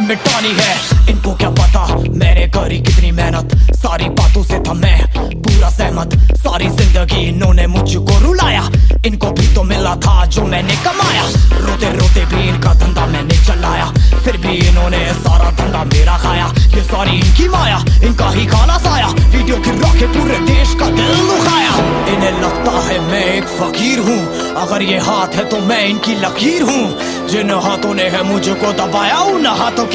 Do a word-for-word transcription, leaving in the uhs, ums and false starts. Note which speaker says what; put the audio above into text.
Speaker 1: मिटानी है। इनको क्या पता मैंने करी कितनी मेहनत, सारी बातों से था मैं पूरा सहमत। सारी जिंदगी इन्होंने मुझको रुलाया, इनको भी तो मिला था जो मैंने कमाया। रोते रोते भी इनका धंधा मैंने चलाया, फिर भी इन्होंने सारा धंधा मेरा खाया। ये सारी इनकी माया, इनका ही खाना साया, वीडियो गिरा के पूरे देश का दिल दुखाया। इन्हें लगता है मैं एक फकीर हूँ, अगर ये हाथ है तो मैं इनकी लकीर हूँ। जिन हाथों ने है मुझको दबाया उन हाथों की